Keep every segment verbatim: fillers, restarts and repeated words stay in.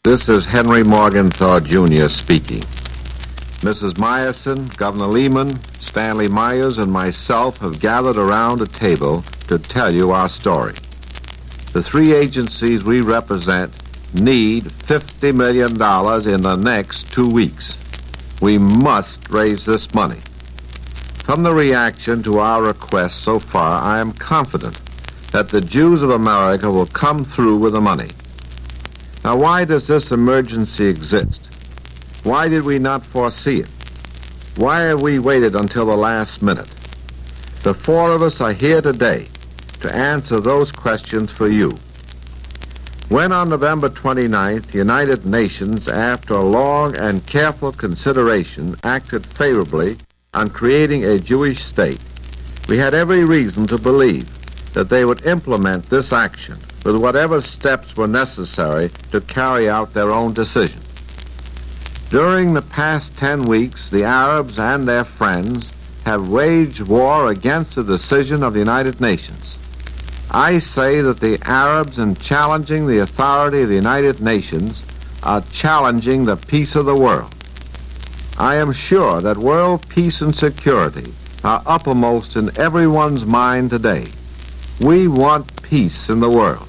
This is Henry Morgenthau, Junior speaking. Missus Meyerson, Governor Lehman, Stanley Myers, and myself have gathered around a table to tell you our story. The three agencies we represent need fifty million dollars in the next two weeks. We must raise this money. From the reaction to our request so far, I am confident that the Jews of America will come through with the money. Now, why does this emergency exist? Why did we not foresee it? Why have we waited until the last minute? The four of us are here today to answer those questions for you. When on November twenty-ninth, the United Nations, after a long and careful consideration, acted favorably on creating a Jewish state, we had every reason to believe that they would implement this action with whatever steps were necessary to carry out their own decision. During the past ten weeks, the Arabs and their friends have waged war against the decision of the United Nations. I say that the Arabs, in challenging the authority of the United Nations, are challenging the peace of the world. I am sure that world peace and security are uppermost in everyone's mind today. We want peace in the world.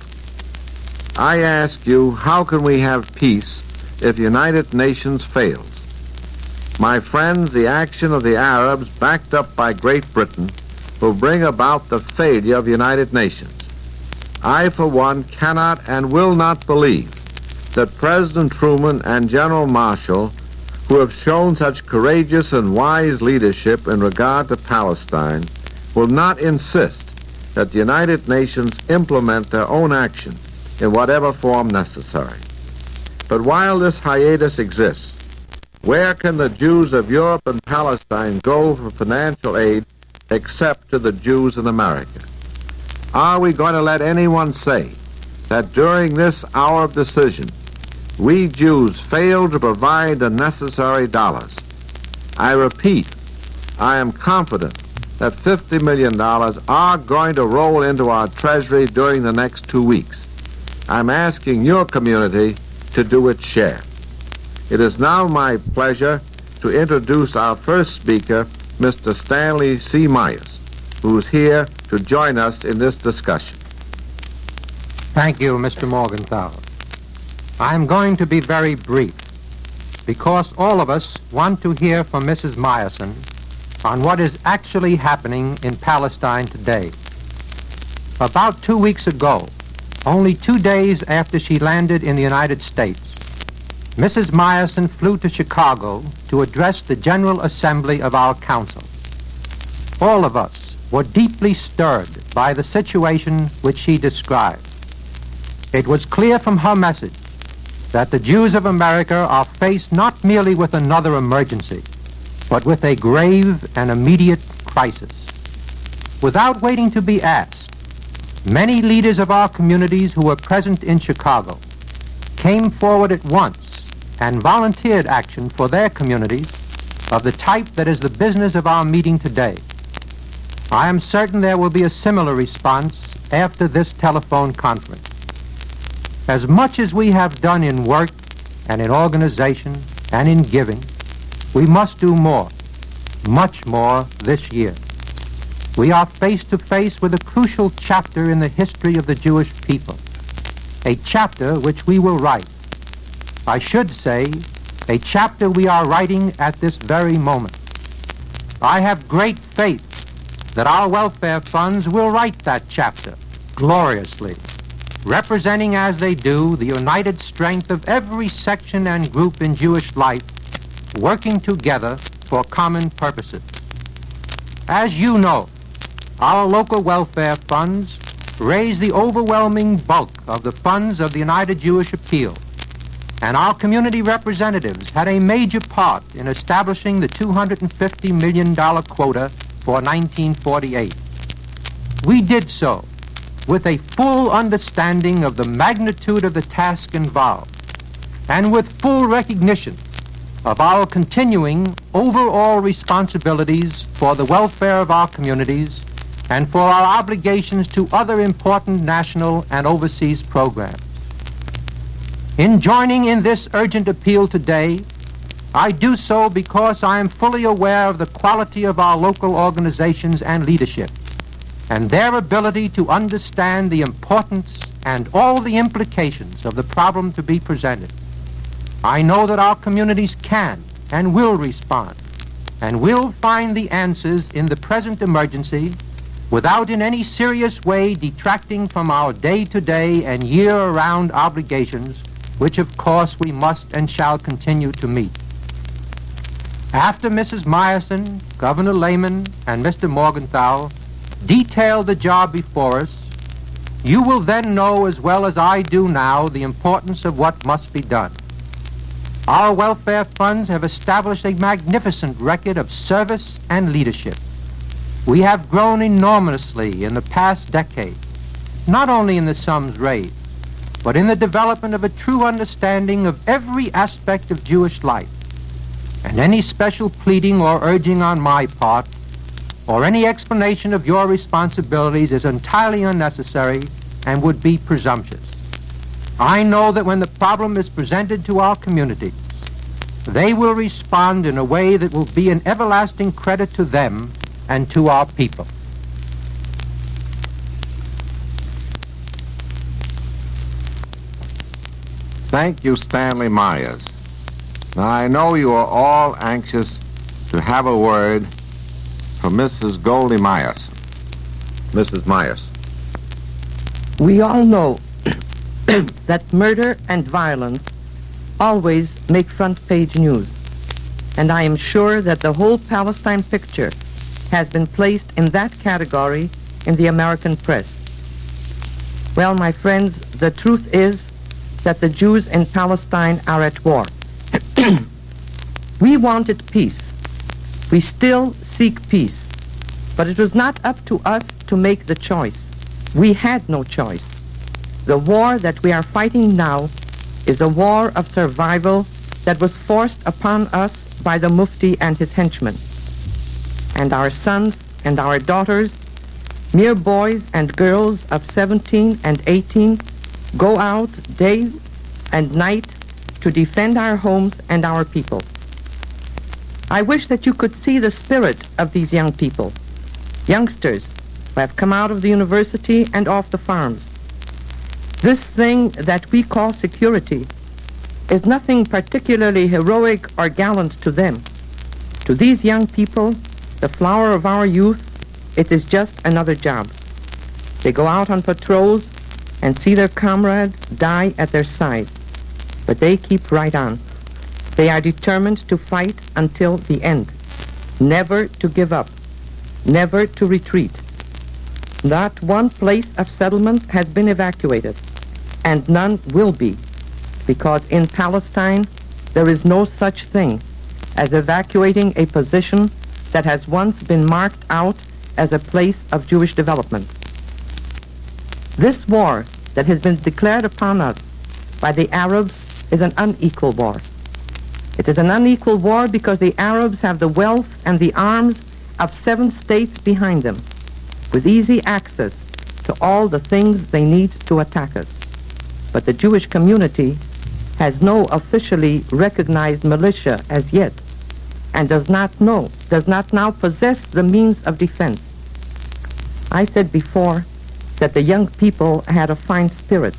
I ask you, how can we have peace if the United Nations fails? My friends, the action of the Arabs, backed up by Great Britain, will bring about the failure of the United Nations. I, for one, cannot and will not believe that President Truman and General Marshall, who have shown such courageous and wise leadership in regard to Palestine, will not insist that the United Nations implement their own action in whatever form necessary. But while this hiatus exists, where can the Jews of Europe and Palestine go for financial aid except to the Jews in America? Are we going to let anyone say that during this hour of decision, we Jews failed to provide the necessary dollars? I repeat, I am confident that fifty million dollars are going to roll into our treasury during the next two weeks. I'm asking your community to do its share. It is now my pleasure to introduce our first speaker, Mister Stanley C. Myers, who's here to join us in this discussion. Thank you, Mister Morgenthau. I'm going to be very brief because all of us want to hear from Missus Meyerson on what is actually happening in Palestine today. About two weeks ago, only two days after she landed in the United States, Missus Meyerson flew to Chicago to address the General Assembly of our Council. All of us were deeply stirred by the situation which she described. It was clear from her message that the Jews of America are faced not merely with another emergency, but with a grave and immediate crisis. Without waiting to be asked, many leaders of our communities who were present in Chicago came forward at once and volunteered action for their communities of the type that is the business of our meeting today. I am certain there will be a similar response after this telephone conference. As much as we have done in work and in organization and in giving, we must do more, much more this year. We are face to face with a crucial chapter in the history of the Jewish people, a chapter which we will write. I should say, a chapter we are writing at this very moment. I have great faith that our welfare funds will write that chapter gloriously, representing as they do the united strength of every section and group in Jewish life, working together for common purposes. As you know, our local welfare funds raise the overwhelming bulk of the funds of the United Jewish Appeal, and our community representatives had a major part in establishing the two hundred fifty million dollars quota for nineteen forty-eight. We did so with a full understanding of the magnitude of the task involved, and with full recognition of our continuing overall responsibilities for the welfare of our communities and for our obligations to other important national and overseas programs. In joining in this urgent appeal today, I do so because I am fully aware of the quality of our local organizations and leadership, and their ability to understand the importance and all the implications of the problem to be presented. I know that our communities can and will respond, and will find the answers in the present emergency without in any serious way detracting from our day-to-day and year-round obligations, which of course we must and shall continue to meet. After Missus Meyerson, Governor Lehman, and Mister Morgenthau detail the job before us, you will then know as well as I do now the importance of what must be done. Our welfare funds have established a magnificent record of service and leadership. We have grown enormously in the past decade, not only in the sums raised, but in the development of a true understanding of every aspect of Jewish life. And any special pleading or urging on my part, or any explanation of your responsibilities is entirely unnecessary and would be presumptuous. I know that when the problem is presented to our communities, they will respond in a way that will be an everlasting credit to them and to our people. Thank you, Stanley Myers. Now, I know you are all anxious to have a word from Missus Goldie Meyerson. Missus Meyerson. We all know that murder and violence always make front-page news, and I am sure that the whole Palestine picture has been placed in that category in the American press. Well, my friends, the truth is that the Jews in Palestine are at war. We wanted peace. We still seek peace. But it was not up to us to make the choice. We had no choice. The war that we are fighting now is a war of survival that was forced upon us by the Mufti and his henchmen. And our sons and our daughters, mere boys and girls of seventeen and eighteen, go out day and night to defend our homes and our people. I wish that you could see the spirit of these young people, youngsters who have come out of the university and off the farms. This thing that we call security is nothing particularly heroic or gallant to them. To these young people, the flower of our youth, it is just another job. They go out on patrols and see their comrades die at their side. But they keep right on. They are determined to fight until the end, never to give up, never to retreat. Not one place of settlement has been evacuated, and none will be, because in Palestine there is no such thing as evacuating a position that has once been marked out as a place of Jewish development. This war that has been declared upon us by the Arabs is an unequal war. It is an unequal war because the Arabs have the wealth and the arms of seven states behind them, with easy access to all the things they need to attack us. But the Jewish community has no officially recognized militia as yet, and does not know, does not now possess the means of defense. I said before that the young people had a fine spirit.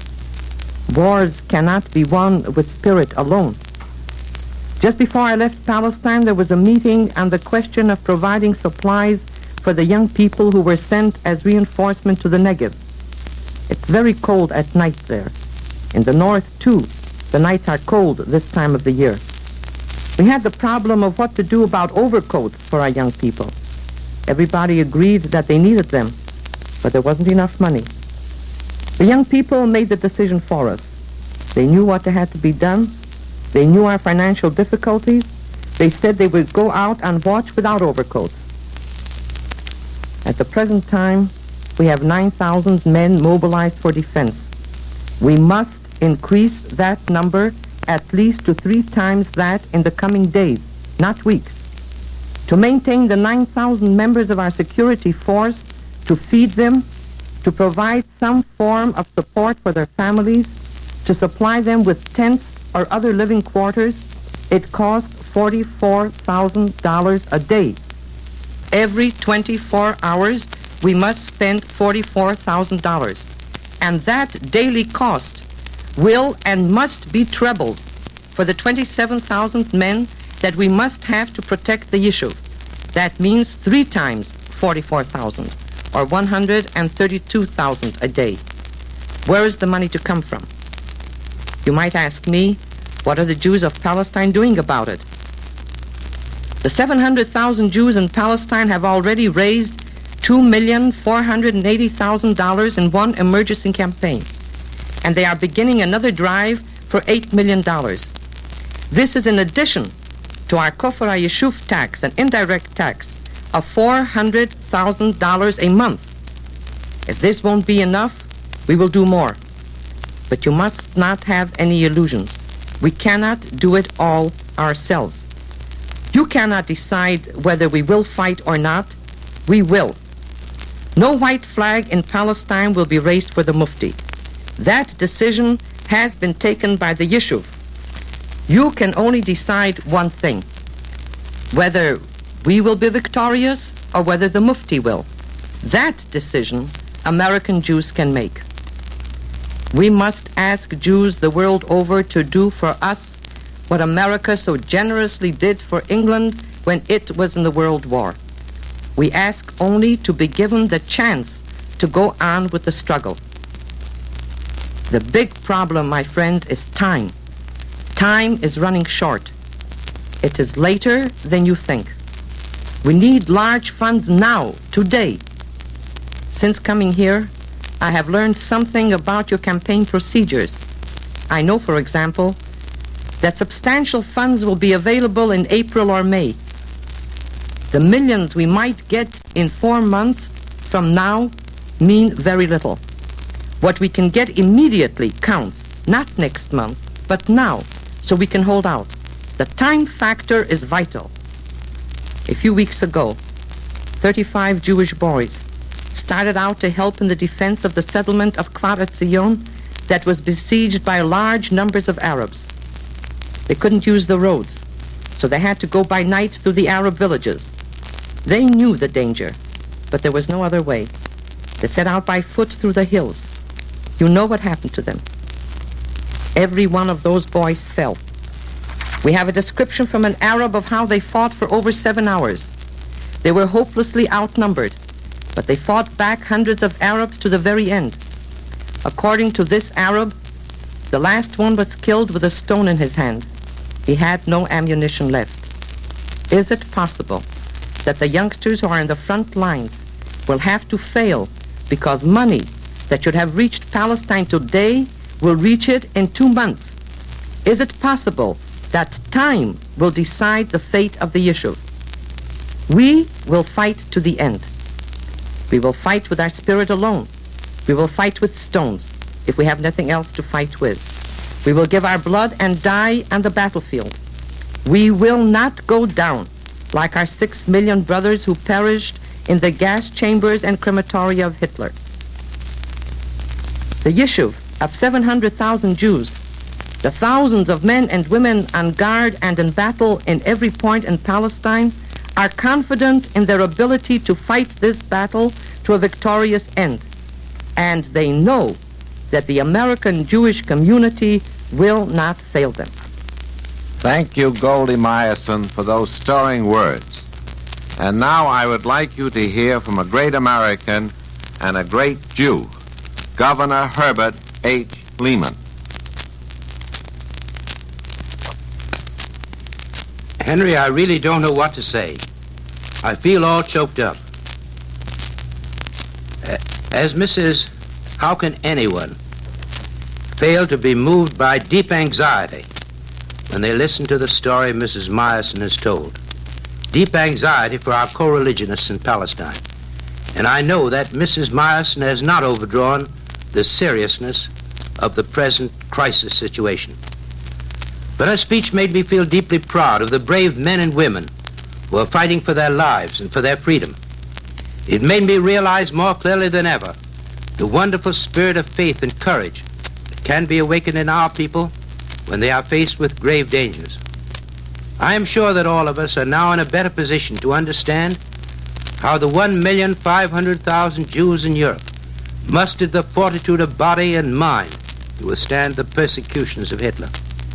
Wars cannot be won with spirit alone. Just before I left Palestine, there was a meeting on the question of providing supplies for the young people who were sent as reinforcement to the Negev. It's very cold at night there. In the north, too, the nights are cold this time of the year. We had the problem of what to do about overcoats for our young people. Everybody agreed that they needed them, but there wasn't enough money. The young people made the decision for us. They knew what had to be done. They knew our financial difficulties. They said they would go out on watch without overcoats. At the present time, we have nine thousand men mobilized for defense. We must increase that number at least to three times that in the coming days, not weeks. To maintain the nine thousand members of our security force, to feed them, to provide some form of support for their families, to supply them with tents or other living quarters, it costs forty-four thousand dollars a day. Every twenty-four hours, we must spend forty-four thousand dollars. And that daily cost will and must be trebled for the twenty-seven thousand men that we must have to protect the Yishuv. That means three times forty-four thousand, or one hundred thirty-two thousand a day. Where is the money to come from? You might ask me, what are the Jews of Palestine doing about it? The seven hundred thousand Jews in Palestine have already raised two million four hundred eighty thousand dollars in one emergency campaign, and they are beginning another drive for eight million dollars. This is in addition to our Kofar HaYeshuv tax, an indirect tax, of four hundred thousand dollars a month. If this won't be enough, we will do more. But you must not have any illusions. We cannot do it all ourselves. You cannot decide whether we will fight or not. We will. No white flag in Palestine will be raised for the Mufti. That decision has been taken by the Yishuv. You can only decide one thing, whether we will be victorious or whether the Mufti will. That decision American Jews can make. We must ask Jews the world over to do for us what America so generously did for England when it was in the World War. We ask only to be given the chance to go on with the struggle. The big problem, my friends, is time. Time is running short. It is later than you think. We need large funds now, today. Since coming here, I have learned something about your campaign procedures. I know, for example, that substantial funds will be available in April or May. The millions we might get in four months from now mean very little. What we can get immediately counts, not next month, but now, so we can hold out. The time factor is vital. A few weeks ago, thirty-five Jewish boys started out to help in the defense of the settlement of Kfar Etzion that was besieged by large numbers of Arabs. They couldn't use the roads, so they had to go by night through the Arab villages. They knew the danger, but there was no other way. They set out by foot through the hills. You know what happened to them. Every one of those boys fell. We have a description from an Arab of how they fought for over seven hours. They were hopelessly outnumbered, but they fought back hundreds of Arabs to the very end. According to this Arab, the last one was killed with a stone in his hand. He had no ammunition left. Is it possible that the youngsters who are in the front lines will have to fail because money that should have reached Palestine today will reach it in two months? Is it possible that time will decide the fate of the Yishuv? We will fight to the end. We will fight with our spirit alone. We will fight with stones if we have nothing else to fight with. We will give our blood and die on the battlefield. We will not go down like our six million brothers who perished in the gas chambers and crematoria of Hitler. The Yishuv of seven hundred thousand Jews, the thousands of men and women on guard and in battle in every point in Palestine, are confident in their ability to fight this battle to a victorious end. And they know that the American Jewish community will not fail them. Thank you, Goldie Meyerson, for those stirring words. And now I would like you to hear from a great American and a great Jew, Governor Herbert H. Lehman. Henry, I really don't know what to say. I feel all choked up. As Missus How can anyone fail to be moved by deep anxiety when they listen to the story Missus Meyerson has told? Deep anxiety for our co-religionists in Palestine. And I know that Missus Meyerson has not overdrawn the seriousness of the present crisis situation. But her speech made me feel deeply proud of the brave men and women who are fighting for their lives and for their freedom. It made me realize more clearly than ever the wonderful spirit of faith and courage can be awakened in our people when they are faced with grave dangers. I am sure that all of us are now in a better position to understand how the one million five hundred thousand Jews in Europe mustered the fortitude of body and mind to withstand the persecutions of Hitler.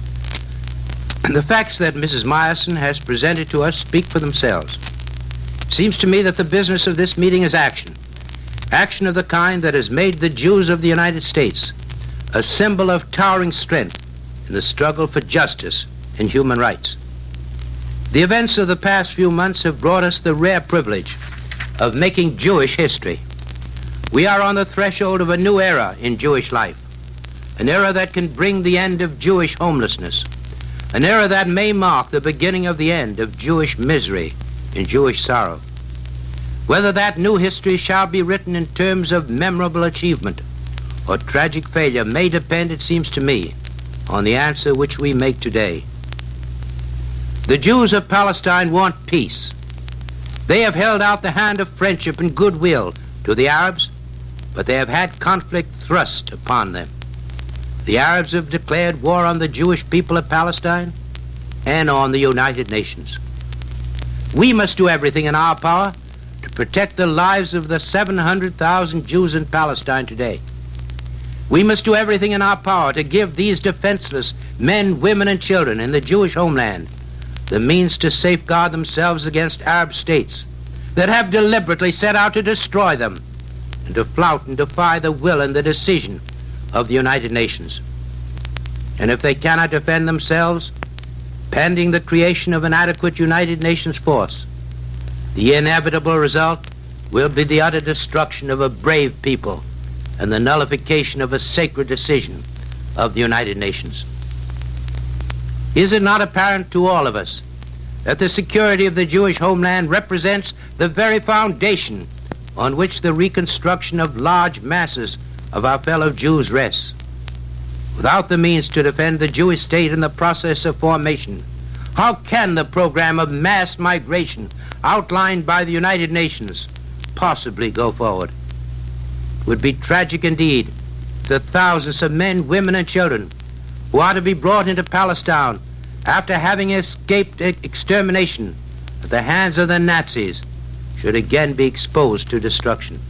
The facts that Missus Meyerson has presented to us speak for themselves. It seems to me that the business of this meeting is action. Action of the kind that has made the Jews of the United States a symbol of towering strength in the struggle for justice and human rights. The events of the past few months have brought us the rare privilege of making Jewish history. We are on the threshold of a new era in Jewish life, an era that can bring the end of Jewish homelessness, an era that may mark the beginning of the end of Jewish misery and Jewish sorrow. Whether that new history shall be written in terms of memorable achievement or tragic failure may depend, it seems to me, on the answer which we make today. The Jews of Palestine want peace. They have held out the hand of friendship and goodwill to the Arabs, but they have had conflict thrust upon them. The Arabs have declared war on the Jewish people of Palestine and on the United Nations. We must do everything in our power to protect the lives of the seven hundred thousand Jews in Palestine today. We must do everything in our power to give these defenseless men, women, and children in the Jewish homeland the means to safeguard themselves against Arab states that have deliberately set out to destroy them and to flout and defy the will and the decision of the United Nations. And if they cannot defend themselves, pending the creation of an adequate United Nations force, the inevitable result will be the utter destruction of a brave people and the nullification of a sacred decision of the United Nations. Is it not apparent to all of us that the security of the Jewish homeland represents the very foundation on which the reconstruction of large masses of our fellow Jews rests? Without the means to defend the Jewish state in the process of formation, how can the program of mass migration outlined by the United Nations possibly go forward? It would be tragic indeed the thousands of men, women, and children who are to be brought into Palestine after having escaped extermination at the hands of the Nazis should again be exposed to destruction.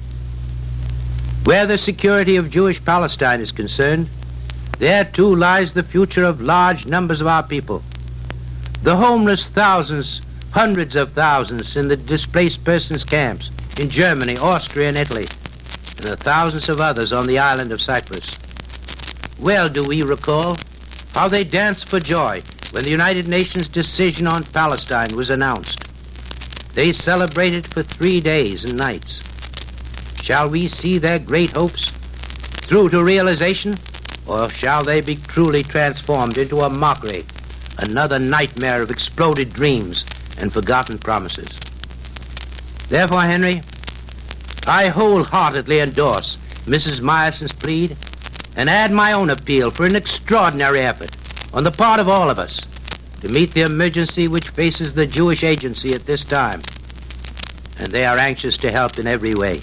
Where the security of Jewish Palestine is concerned, there too lies the future of large numbers of our people. The homeless thousands, hundreds of thousands in the displaced persons camps in Germany, Austria, and Italy, and the thousands of others on the island of Cyprus. Well do we recall how they danced for joy when the United Nations decision on Palestine was announced. They celebrated for three days and nights. Shall we see their great hopes through to realization, or shall they be truly transformed into a mockery, another nightmare of exploded dreams and forgotten promises? Therefore, Henry, I wholeheartedly endorse Missus Meyerson's plea and add my own appeal for an extraordinary effort on the part of all of us to meet the emergency which faces the Jewish agency at this time, and they are anxious to help in every way.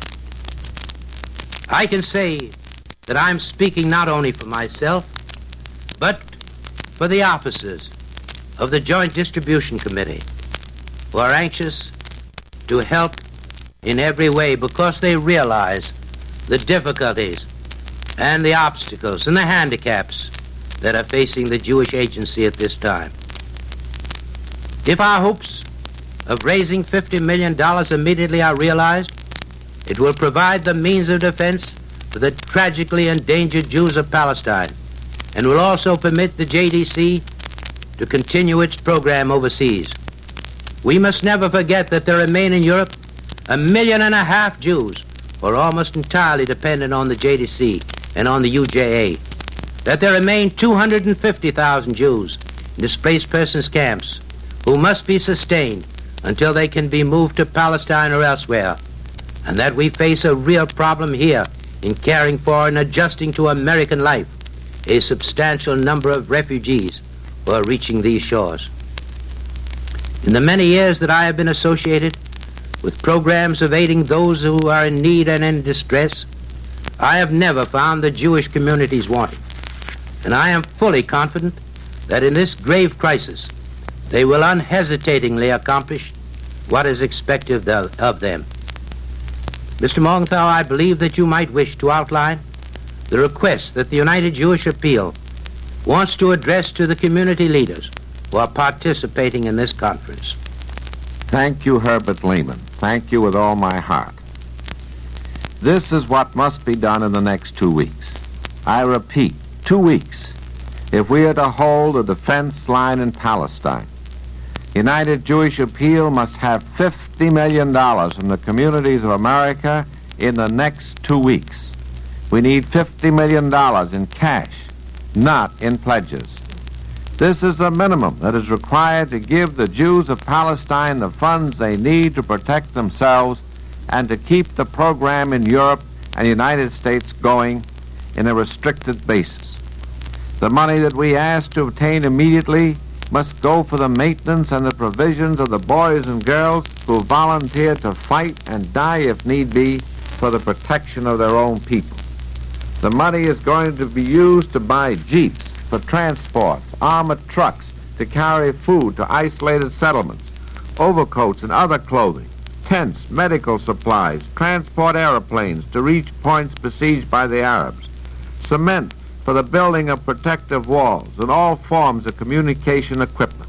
I can say that I'm speaking not only for myself, but for the officers of the Joint Distribution Committee, who are anxious to help in every way because they realize the difficulties and the obstacles and the handicaps that are facing the Jewish agency at this time. If our hopes of raising fifty million dollars immediately are realized, it will provide the means of defense for the tragically endangered Jews of Palestine, and will also permit the J D C to continue its program overseas. We must never forget that there remain in Europe a million and a half Jews who are almost entirely dependent on the J D C and on the U J A, that there remain two hundred fifty thousand Jews in displaced persons camps who must be sustained until they can be moved to Palestine or elsewhere, and that we face a real problem here in caring for and adjusting to American life a substantial number of refugees who are reaching these shores. In the many years that I have been associated with programs of aiding those who are in need and in distress, I have never found the Jewish communities wanting. And I am fully confident that in this grave crisis, they will unhesitatingly accomplish what is expected of them. Mister Morgenthau, I believe that you might wish to outline the request that the United Jewish Appeal wants to address to the community leaders who are participating in this conference. Thank you, Herbert Lehman. Thank you with all my heart. This is what must be done in the next two weeks. I repeat, two weeks. If we are to hold a defense line in Palestine, United Jewish Appeal must have fifty million dollars from the communities of America in the next two weeks. We need fifty million dollars in cash, not in pledges. This is the minimum that is required to give the Jews of Palestine the funds they need to protect themselves and to keep the program in Europe and the United States going in a restricted basis. The money that we ask to obtain immediately must go for the maintenance and the provisions of the boys and girls who volunteer to fight and die if need be for the protection of their own people. The money is going to be used to buy jeeps for transports, armored trucks to carry food to isolated settlements, overcoats and other clothing, tents, medical supplies, transport airplanes to reach points besieged by the Arabs, cement for the building of protective walls and all forms of communication equipment.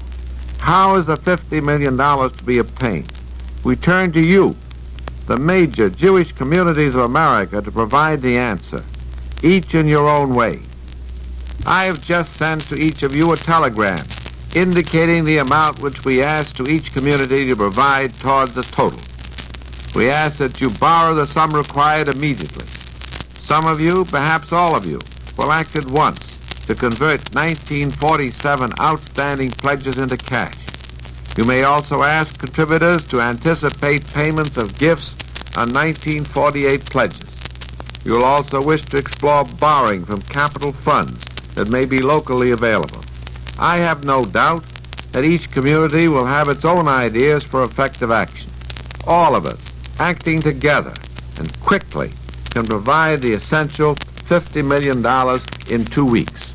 How is the fifty million dollars to be obtained? We turn to you, the major Jewish communities of America, to provide the answer, each in your own way. I have just sent to each of you a telegram indicating the amount which we ask to each community to provide towards the total. We ask that you borrow the sum required immediately. Some of you, perhaps all of you, will act at once to convert nineteen forty-seven outstanding pledges into cash. You may also ask contributors to anticipate payments of gifts on nineteen forty-eight pledges. You will also wish to explore borrowing from capital funds that may be locally available. I have no doubt that each community will have its own ideas for effective action. All of us, acting together and quickly, can provide the essential fifty million dollars in two weeks.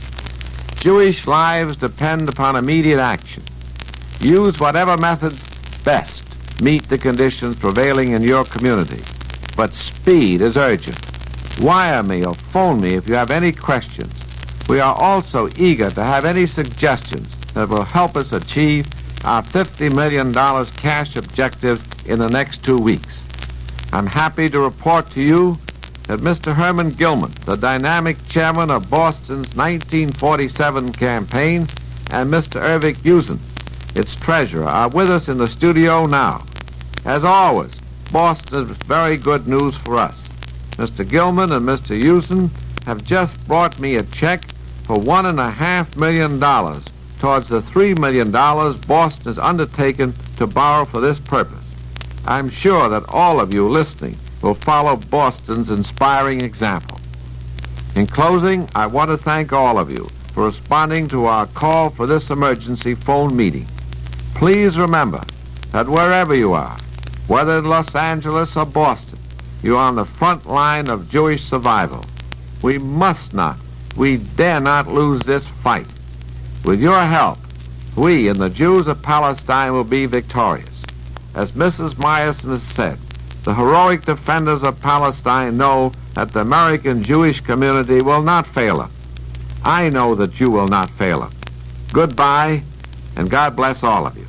Jewish lives depend upon immediate action. Use whatever methods best meet the conditions prevailing in your community, but speed is urgent. Wire me or phone me if you have any questions. We are also eager to have any suggestions that will help us achieve our fifty million dollars cash objective in the next two weeks. I'm happy to report to you that Mister Herman Gilman, the dynamic chairman of Boston's nineteen forty-seven campaign, and Mister Ervik Usen, its treasurer, are with us in the studio now. As always, Boston is very good news for us. Mister Gilman and Mister Usen have just brought me a check for one and a half million dollars towards the three million dollars Boston has undertaken to borrow for this purpose. I'm sure that all of you listening will follow Boston's inspiring example. In closing, I want to thank all of you for responding to our call for this emergency phone meeting. Please remember that wherever you are, whether in Los Angeles or Boston, you are on the front line of Jewish survival. We must not, we dare not lose this fight. With your help, we and the Jews of Palestine will be victorious. As Missus Meyerson has said, the heroic defenders of Palestine know that the American Jewish community will not fail them. I know that you will not fail them. Goodbye, and God bless all of you.